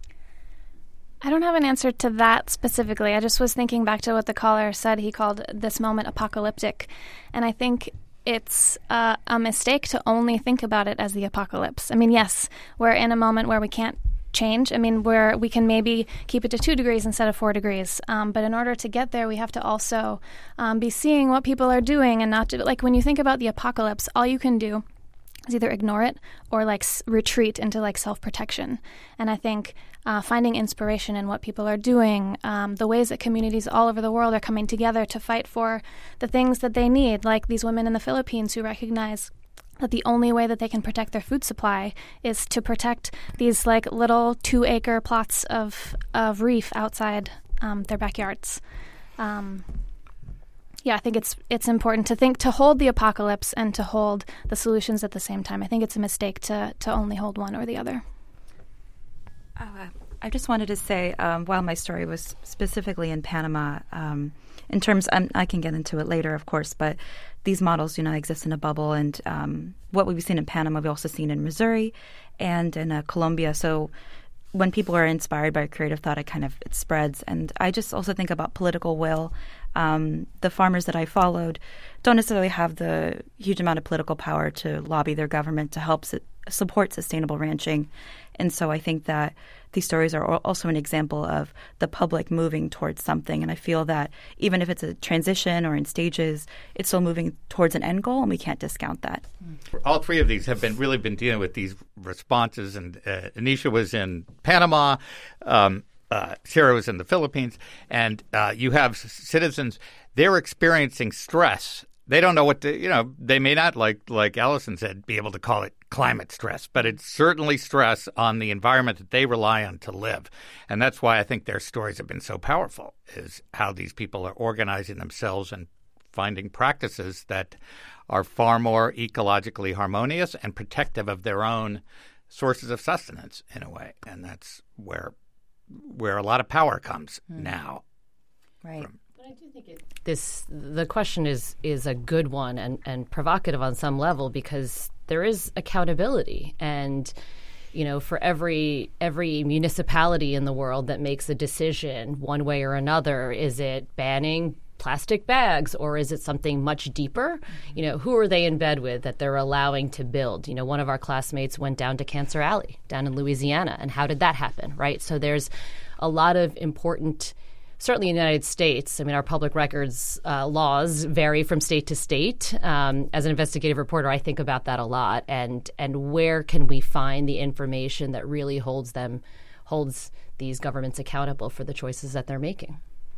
Speaker 5: I don't have an answer to that specifically. I just was thinking back to what the caller said. He called this moment apocalyptic. And I think it's uh, a mistake to only think about it as the apocalypse. I mean, yes, we're in a moment where we can't change. I mean, where we can maybe keep it to two degrees instead of four degrees. Um, but in order to get there, we have to also um, be seeing what people are doing and not do, like when you think about the apocalypse, all you can do is either ignore it or like s- retreat into like self-protection. And I think uh, finding inspiration in what people are doing, um, the ways that communities all over the world are coming together to fight for the things that they need, like these women in the Philippines who recognize that the only way that they can protect their food supply is to protect these like little two-acre plots of, of reef outside um, their backyards. Um, yeah, I think it's it's important to think to hold the apocalypse and to hold the solutions at the same time. I think it's a mistake to to only hold one or the other.
Speaker 2: Uh, I just wanted to say, um, while my story was specifically in Panama, um, in terms, um, I can get into it later, of course, but these models do not exist in a bubble. And um, what we've seen in Panama, we've also seen in Missouri and in uh, Colombia. So when people are inspired by creative thought, it kind of it spreads. And I just also think about political will. Um, the farmers that I followed don't necessarily have the huge amount of political power to lobby their government to help su- support sustainable ranching. And so I think that these stories are also an example of the public moving towards something. And I feel that even if it's a transition or in stages, it's still moving towards an end goal, and we can't discount that.
Speaker 4: All three of these have been really been dealing with these responses. And uh, Anisha was in Panama. Um, uh, Sarah was in the Philippines. And uh, you have citizens, they're experiencing stress. They don't know what to, you know, they may not, like like Allison said, be able to call it climate stress, but it's certainly stress on the environment that they rely on to live. And that's why I think their stories have been so powerful, is how these people are organizing themselves and finding practices that are far more ecologically harmonious and protective of their own sources of sustenance in a way. And that's where where a lot of power comes mm. now.
Speaker 1: Right.
Speaker 4: From.
Speaker 3: I do think it, this the question is is a good one and, and provocative on some level, because there is accountability, and you know, for every every municipality in the world that makes a decision one way or another, is it banning plastic bags or is it something much deeper? You know, who are they in bed with that they're allowing to build? You know, one of our classmates went down to Cancer Alley down in Louisiana, and how did that happen, right? So there's a lot of important. Certainly in the United States, I mean, our public records uh, laws vary from state to state. Um, as an investigative reporter, I think about that a lot. And and where can we find the information that really holds them, holds these governments accountable for the choices that they're making?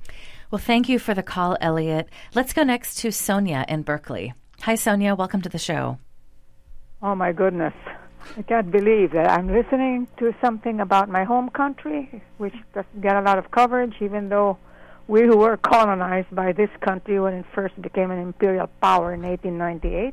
Speaker 1: Well, thank you for the call, Elliot. Let's go next to Sonia in Berkeley. Hi, Sonia. Welcome to the show.
Speaker 7: Oh, my goodness. I can't believe that I'm listening to something about my home country, which doesn't get a lot of coverage, even though we who were colonized by this country when it first became an imperial power in eighteen ninety-eight.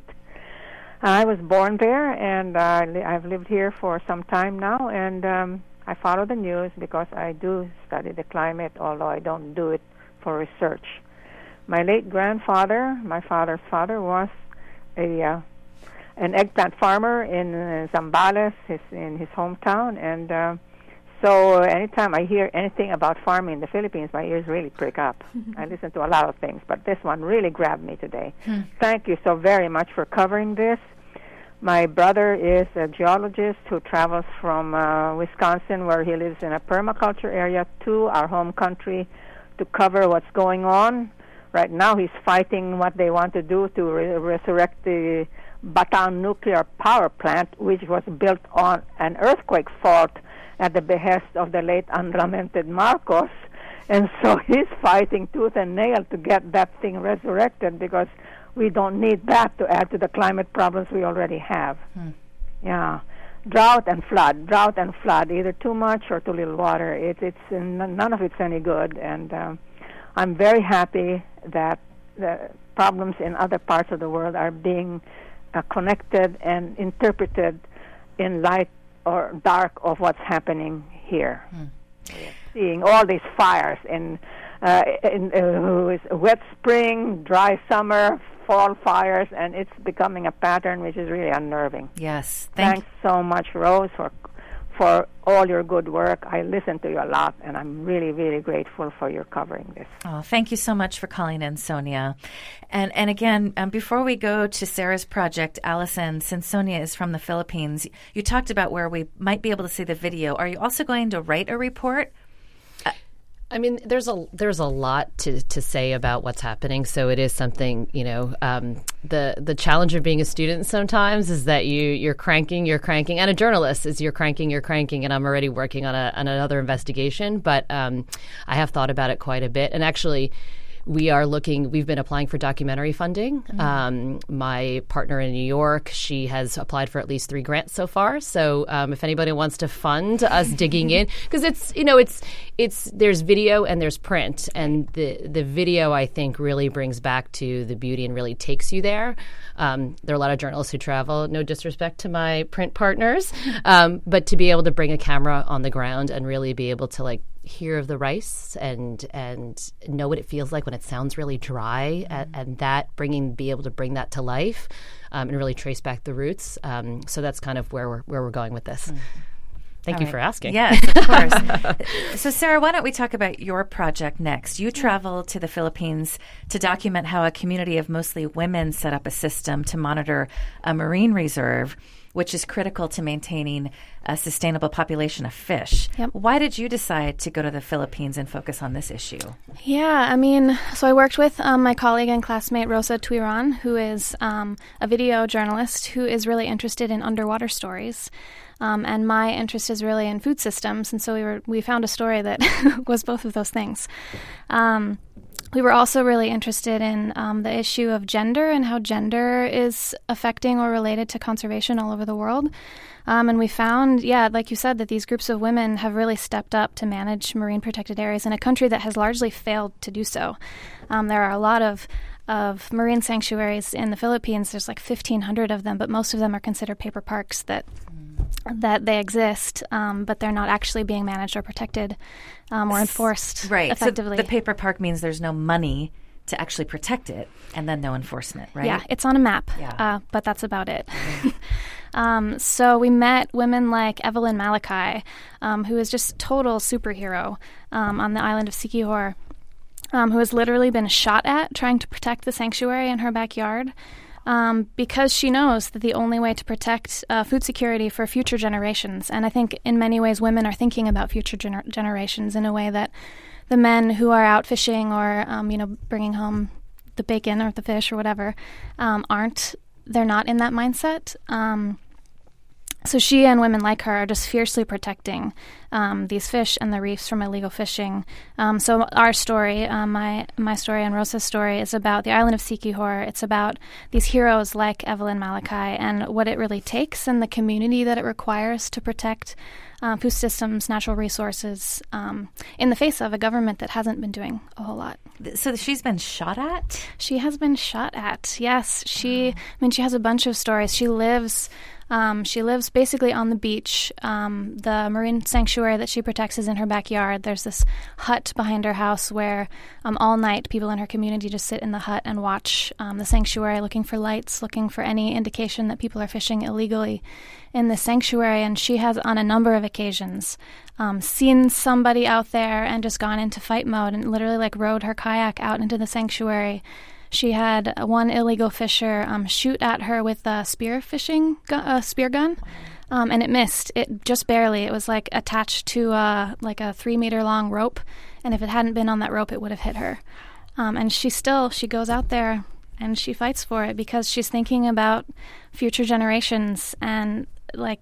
Speaker 7: I was born there, and uh, li- I've lived here for some time now, and um, I follow the news because I do study the climate, although I don't do it for research. My late grandfather, my father's father, was a uh, an eggplant farmer in uh, Zambales, his, in his hometown, and uh, so anytime I hear anything about farming in the Philippines, my ears really prick up. I listen to a lot of things, but this one really grabbed me today. Hmm. Thank you so very much for covering this. My brother is a geologist who travels from uh, Wisconsin, where he lives in a permaculture area, to our home country to cover what's going on. Right now he's fighting what they want to do to re- resurrect the Bataan nuclear power plant, which was built on an earthquake fault at the behest of the late unlamented Marcos. And so he's fighting tooth and nail to get that thing resurrected, because we don't need that to add to the climate problems we already have. Hmm. Yeah. Drought and flood, drought and flood, either too much or too little water. It, it's none of it's any good. And um, I'm very happy that the problems in other parts of the world are being uh, connected and interpreted in light or dark of what's happening here. Hmm. Seeing all these fires in, uh, in uh, wet spring, dry summer, fall fires, and it's becoming a pattern which is really unnerving.
Speaker 1: Yes. Thank
Speaker 7: Thanks so much, Rose, for for all your good work. I listen to you a lot, and I'm really, really grateful for your covering this.
Speaker 1: Oh, thank you so much for calling in, Sonia. And and again, um, before we go to Sarah's project, Allison, since Sonia is from the Philippines, you talked about where we might be able to see the video. Are you also going to write a report?
Speaker 3: I mean, there's a there's a lot to, to say about what's happening. So it is something, you know, um, the the challenge of being a student sometimes is that you you're cranking, you're cranking, and a journalist is you're cranking, you're cranking, and I'm already working on a on another investigation. But um, I have thought about it quite a bit, and actually, we are looking, we've been applying for documentary funding. Mm-hmm. Um, my partner in New York, she has applied for at least three grants so far. So um, if anybody wants to fund us digging in, because it's, you know, it's, it's, there's video and there's print. And the, the video, I think, really brings back to the beauty and really takes you there. Um, there are a lot of journalists who travel, no disrespect to my print partners, um, but to be able to bring a camera on the ground and really be able to, like, hear of the rice and and know what it feels like when it sounds really dry, mm-hmm. and, and that bringing be able to bring that to life um, and really trace back the roots. Um, so that's kind of where we're where we're going with this. Mm-hmm. Thank All you right. for asking.
Speaker 1: Yes, of course. So, Sarah, why don't we talk about your project next? You travel to the Philippines to document how a community of mostly women set up a system to monitor a marine reserve, which is critical to maintaining a sustainable population of fish. Yep. Why did you decide to go to the Philippines and focus on this issue?
Speaker 5: Yeah, I mean, so I worked with um, my colleague and classmate Rosa Tuiran, who is um, a video journalist who is really interested in underwater stories. Um, and my interest is really in food systems, and so we were we found a story that was both of those things. Um, we were also really interested in um, the issue of gender and how gender is affecting or related to conservation all over the world. Um, and we found, yeah, like you said, that these groups of women have really stepped up to manage marine protected areas in a country that has largely failed to do so. Um, there are a lot of of marine sanctuaries in the Philippines. There's like fifteen hundred of them, but most of them are considered paper parks that that they exist, um, but they're not actually being managed or protected um, or enforced
Speaker 1: right.
Speaker 5: effectively.
Speaker 1: So the paper park means there's no money to actually protect it, and then no enforcement, right?
Speaker 5: Yeah, it's on a map, yeah. uh, but that's about it. Mm-hmm. um, so we met women like Evelyn Malachi, um, who is just total superhero um, on the island of Siquijor, um, who has literally been shot at trying to protect the sanctuary in her backyard. Um, because she knows that the only way to protect uh, food security for future generations, and I think in many ways women are thinking about future gener- generations in a way that the men who are out fishing or, um, you know, bringing home the bacon or the fish or whatever um, aren't, they're not in that mindset. Um, So she and women like her are just fiercely protecting um, these fish and the reefs from illegal fishing. Um, so our story, um, my my story and Rosa's story, is about the island of Siquijor. It's about these heroes like Evelyn Malachi and what it really takes and the community that it requires to protect uh, food systems, natural resources, um, in the face of a government that hasn't been doing a whole lot.
Speaker 1: So she's been shot at?
Speaker 5: She has been shot at, yes. She, I mean, she has a bunch of stories. She lives... Um, she lives basically on the beach. Um, the marine sanctuary that she protects is in her backyard. There's this hut behind her house where um, all night people in her community just sit in the hut and watch um, the sanctuary, looking for lights, looking for any indication that people are fishing illegally in the sanctuary. And she has, on a number of occasions, um, seen somebody out there and just gone into fight mode and literally like rowed her kayak out into the sanctuary. She had one illegal fisher um, shoot at her with a spear fishing gu- uh, spear gun, um, and it missed. It just barely. It was like attached to uh, like a three meter long rope, and if it hadn't been on that rope, it would have hit her. Um, and she still she goes out there and she fights for it because she's thinking about future generations, and like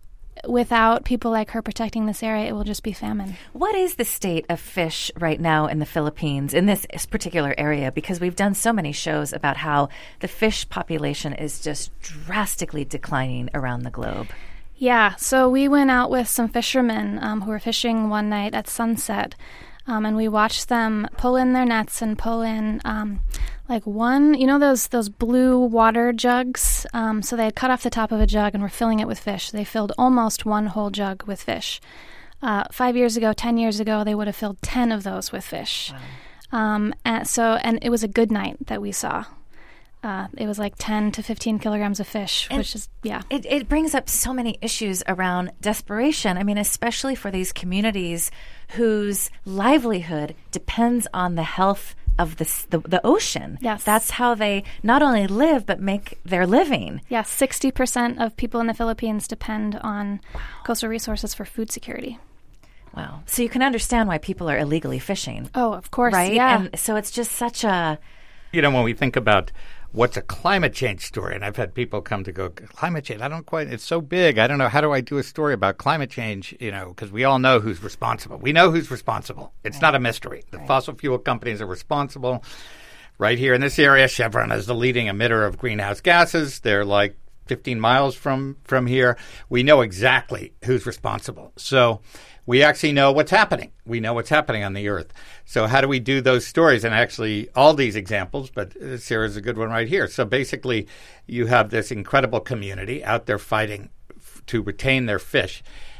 Speaker 5: without people like her protecting this area, it will just be famine.
Speaker 1: What is the state of fish right now in the Philippines, in this particular area? Because we've done so many shows about how the fish population is just drastically declining around the globe.
Speaker 5: Yeah, so we went out with some fishermen um, who were fishing one night at sunset, um, and we watched them pull in their nets and pull in um, like one, you know those those blue water jugs? Um, so they had cut off the top of a jug and were filling it with fish. They filled almost one whole jug with fish. Uh, five years ago, ten years ago, they would have filled ten of those with fish. Wow. Um, and so, and it was a good night that we saw. Uh, it was like ten to fifteen kilograms of fish, and which is, yeah.
Speaker 1: It, it brings up so many issues around desperation. I mean, especially for these communities whose livelihood depends on the health of the, the the ocean.
Speaker 5: Yes.
Speaker 1: That's how they not only live, but make their living.
Speaker 5: Yes, sixty percent of people in the Philippines depend on wow. coastal resources for food security.
Speaker 1: Wow. So you can understand why people are illegally fishing.
Speaker 5: Oh, of course,
Speaker 1: right?
Speaker 5: yeah.
Speaker 1: And so it's just such a...
Speaker 4: You know, when we think about what's a climate change story, and I've had people come to go, climate change, I don't quite, it's so big. I don't know, how do I do a story about climate change, you know, because we all know who's responsible. We know who's responsible. It's right. not a mystery. The right. fossil fuel companies are responsible. Right here in this area, Chevron is the leading emitter of greenhouse gases. They're like fifteen miles from, from here. We know exactly who's responsible. So we actually know what's happening. We know what's happening on the Earth. So how do we do those stories? And actually, all these examples, but this here is a good one right here. So basically, you have this incredible community out there fighting f- to retain their fish.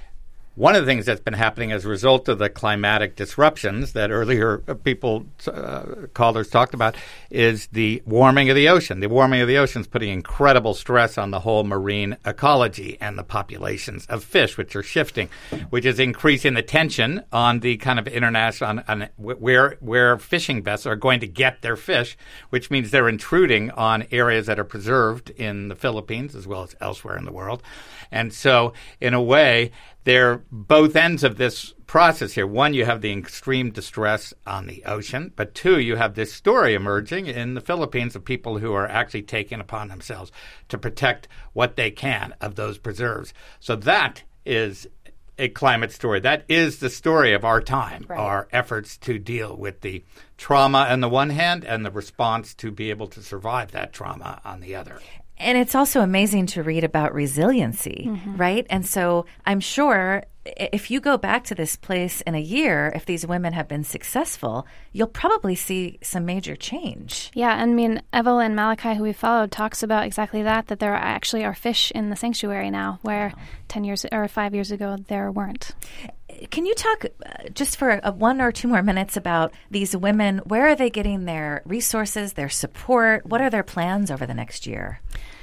Speaker 4: One of the things that's been happening as a result of the climatic disruptions that earlier people, uh, callers talked about, is the warming of the ocean. The warming of the ocean is putting incredible stress on the whole marine ecology and the populations of fish, which are shifting, which is increasing the tension on the kind of international, on, on where where fishing vessels are going to get their fish, which means they're intruding on areas that are preserved in the Philippines as well as elsewhere in the world. And so, in a way, they're both ends of this process here. One, you have the extreme distress on the ocean, but two, you have this story emerging in the Philippines of people who are actually taking upon themselves to protect what they can of those preserves. So that is a climate story. That is the story of our time, right. Our efforts to deal with the trauma on the one hand and the response to be able to survive that trauma on the other.
Speaker 1: And it's also amazing to read about resiliency, mm-hmm. right? And so I'm sure if you go back to this place in a year, if these women have been successful, you'll probably see some major change.
Speaker 5: Yeah, I mean, Evelyn Malachi, who we followed, talks about exactly that, that there are actually are fish in the sanctuary now, where wow. ten years or five years ago there weren't.
Speaker 1: Can you talk uh, just for a, one or two more minutes about these women? Where are they getting their resources, their support? What are their plans over the next year?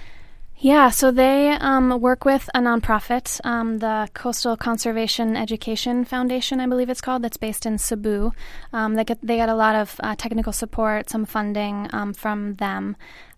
Speaker 5: Yeah, so they um, work with a nonprofit, um, the Coastal Conservation Education Foundation, I believe it's called, that's based in Cebu. Um, they get they get a lot of uh, technical support, some funding um, from them.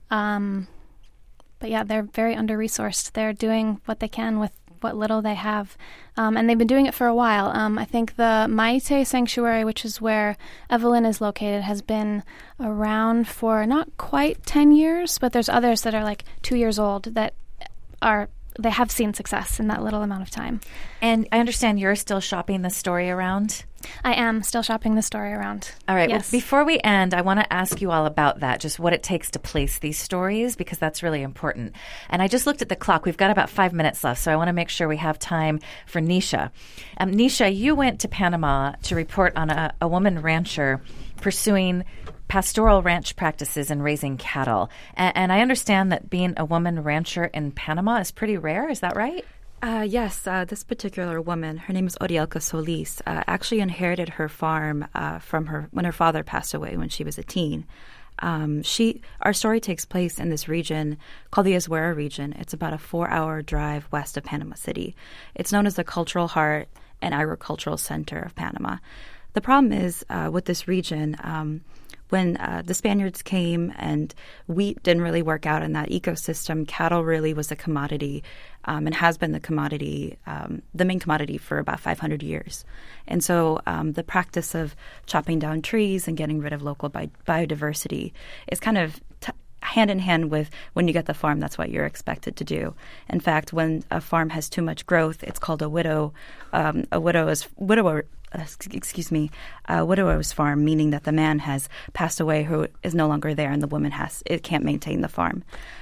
Speaker 5: Um, but yeah, they're very under-resourced. They're doing what they can with what little they have. Um, and they've been doing it for a while. Um, I think the Maite Sanctuary, which is where Evelyn is located, has been around for not quite ten years, but there's others that are like two years old that are they have seen success in that little amount of time.
Speaker 1: And I understand you're still shopping the story around?
Speaker 5: I am still shopping the story around.
Speaker 1: All right.
Speaker 5: Yes.
Speaker 1: Well, before we end, I want to ask you all about that, just what it takes to place these stories, because that's really important. And I just looked at the clock. We've got about five minutes left, so I want to make sure we have time for Nisha. Um, Nisha, you went to Panama to report on a, a woman rancher pursuing pastoral ranch practices and raising cattle. And, and I understand that being a woman rancher in Panama is pretty rare. Is that right?
Speaker 2: Uh, yes, uh, this particular woman, her name is Orielka Solis, uh, actually inherited her farm uh, from her when her father passed away when she was a teen. Um, she, our story takes place in this region called the Azuera region. It's about a four-hour drive west of Panama City. It's known as the cultural heart and agricultural center of Panama. The problem is uh, with this region, um, when uh, the Spaniards came and wheat didn't really work out in that ecosystem, cattle really was a commodity um, and has been the commodity, um, the main commodity for about five hundred years. And so um, the practice of chopping down trees and getting rid of local bi- biodiversity is kind of t- hand in hand with when you get the farm, that's what you're expected to do. In fact, when a farm has too much growth, it's called a widow. Um, a widow is widower. Excuse me, a widower's farm, meaning that the man has passed away who is no longer there and the woman has it can't maintain the farm.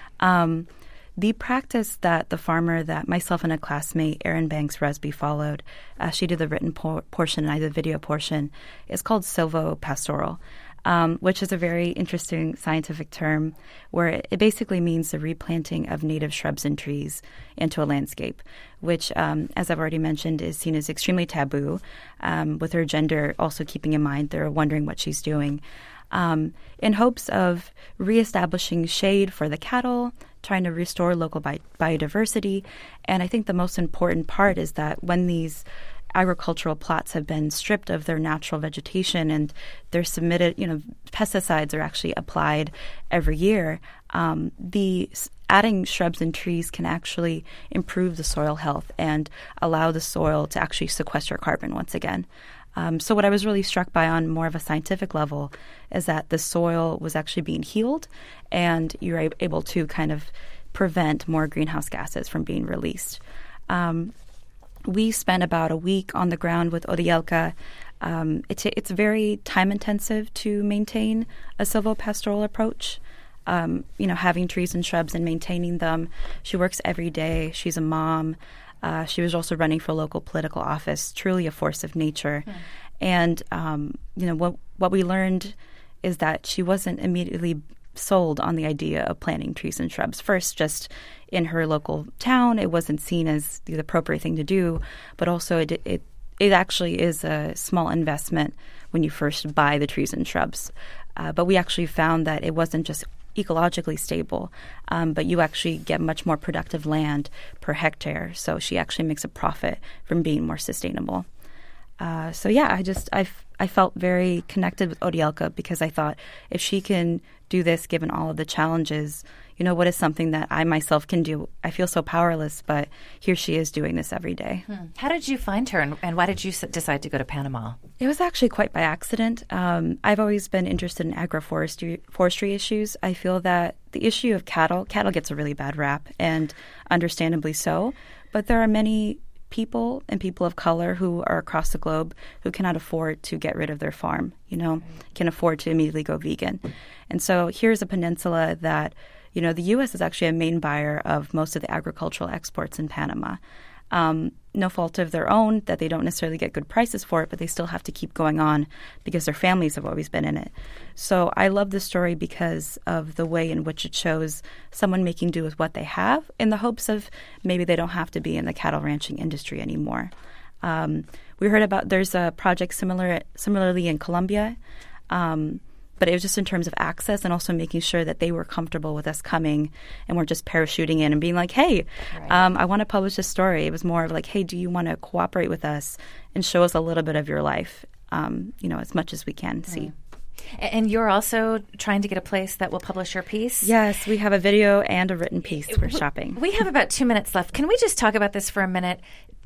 Speaker 2: Um, the practice that the farmer that myself and a classmate, Erin Banks Resby, followed, uh, she did the written por- portion and I did the video portion, is called silvopastoral. Um, which is a very interesting scientific term where it, it basically means the replanting of native shrubs and trees into a landscape, which, um, as I've already mentioned, is seen as extremely taboo. Um, with her gender also keeping in mind, they're wondering what she's doing. Um, in hopes of reestablishing shade for the cattle, trying to restore local bi- biodiversity. And I think the most important part is that when these agricultural plots have been stripped of their natural vegetation and they're submitted, you know, pesticides are actually applied every year, um, the adding shrubs and trees can actually improve the soil health and allow the soil to actually sequester carbon once again. Um, so what I was really struck by on more of a scientific level is that the soil was actually being healed and you're able to kind of prevent more greenhouse gases from being released. Um, We spent about a week on the ground with Orielka. Um, it's, it's very time-intensive to maintain a silvopastoral approach. Um, you know, having trees and shrubs and maintaining them. She works every day. She's a mom. Uh, she was also running for local political office, truly a force of nature. Mm. And, um, you know, what what we learned is that she wasn't immediately sold on the idea of planting trees and shrubs. First, just in her local town, it wasn't seen as the appropriate thing to do, but also it it, it actually is a small investment when you first buy the trees and shrubs. Uh, but we actually found that it wasn't just ecologically stable, um, but you actually get much more productive land per hectare. So she actually makes a profit from being more sustainable. Uh, so yeah, I just I I felt very connected with Orielka because I thought if she can do this, given all of the challenges, you know, what is something that I myself can do? I feel so powerless, but here she is doing this every day.
Speaker 1: Hmm. How did you find her, and, and why did you s- decide to go to Panama?
Speaker 2: It was actually quite by accident. Um, I've always been interested in agroforestry forestry issues. I feel that the issue of cattle, cattle gets a really bad rap, and understandably so, but there are many people and people of color who are across the globe who cannot afford to get rid of their farm, you know, can afford to immediately go vegan. And so here's a peninsula that, you know, the U S is actually a main buyer of most of the agricultural exports in Panama. Um, no fault of their own that they don't necessarily get good prices for it, but they still have to keep going on because their families have always been in it. So I love this story because of the way in which it shows someone making do with what they have in the hopes of maybe they don't have to be in the cattle ranching industry anymore. Um, we heard about there's a project similar similarly in Colombia, um, but it was just in terms of access and also making sure that they were comfortable with us coming and we're just parachuting in and being like, hey, right. um, I want to publish this story. It was more of like, hey, do you want to cooperate with us and show us a little bit of your life, um, you know, as much as we can mm. see.
Speaker 1: And you're also trying to get a place that will publish your piece?
Speaker 2: Yes, we have a video and a written piece for shopping.
Speaker 1: We have about two minutes left. Can we just talk about this for a minute?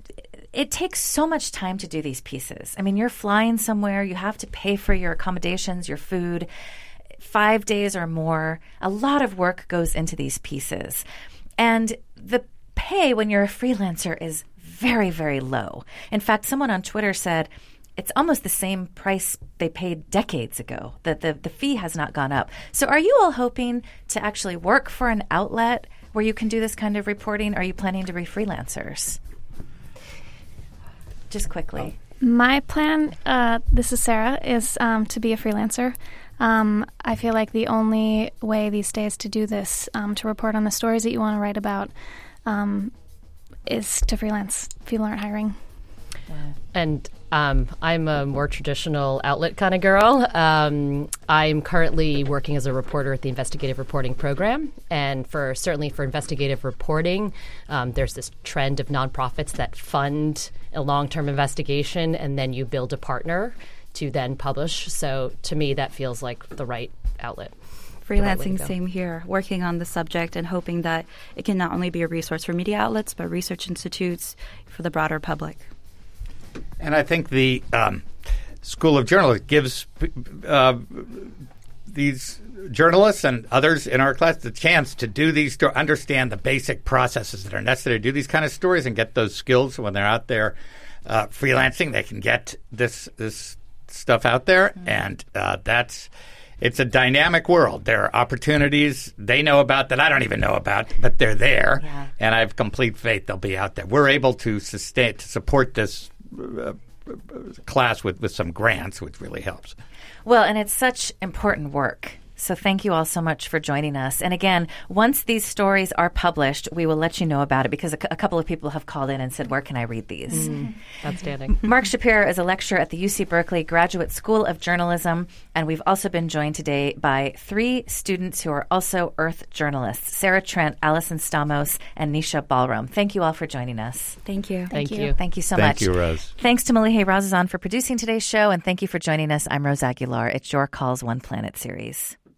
Speaker 1: It takes so much time to do these pieces. I mean, you're flying somewhere. You have to pay for your accommodations, your food, five days or more. A lot of work goes into these pieces. And the pay when you're a freelancer is very, very low. In fact, someone on Twitter said it's almost the same price they paid decades ago, that the, the fee has not gone up. So are you all hoping to actually work for an outlet where you can do this kind of reporting? Or are you planning to be freelancers? Just quickly.
Speaker 5: My plan, uh, this is Sarah, is um, to be a freelancer. Um, I feel like the only way these days to do this, um, to report on the stories that you want to write about, um, is to freelance. People aren't hiring.
Speaker 3: And um, I'm a more traditional outlet kind of girl. Um, I'm currently working as a reporter at the Investigative Reporting Program. And for certainly for investigative reporting, um, there's this trend of nonprofits that fund a long-term investigation, and then you build a partner to then publish. So to me, that feels like the right outlet.
Speaker 2: Freelancing, same here, working on the subject and hoping that it can not only be a resource for media outlets, but research institutes for the broader public.
Speaker 4: And I think the um, School of Journalism gives uh, these journalists and others in our class the chance to do these, to understand the basic processes that are necessary to do these kind of stories and get those skills when they're out there uh, freelancing. They can get this this stuff out there, mm-hmm. and uh, that's it's a dynamic world. There are opportunities they know about that I don't even know about, but they're there, yeah. and I have complete faith they'll be out there. We're able to sustain to support this Uh, class with, with some grants, which really helps.
Speaker 1: Well, and it's such important work. So thank you all so much for joining us. And again, once these stories are published, we will let you know about it because a, c- a couple of people have called in and said, where can I read these?
Speaker 3: Mm, outstanding.
Speaker 1: Mark Shapiro is a lecturer at the U C Berkeley Graduate School of Journalism. And we've also been joined today by three students who are also Earth journalists, Sarah Trent, Allison Stamos, and Nisha Ballroom. Thank you all for joining us.
Speaker 2: Thank you.
Speaker 3: Thank,
Speaker 1: Thank you.
Speaker 3: you.
Speaker 1: Thank you so
Speaker 4: thank
Speaker 1: much.
Speaker 4: Thank you, Rose.
Speaker 1: Thanks to Malihe Razazan for producing today's show. And thank you for joining us. I'm Rose Aguilar. It's Your Calls One Planet series.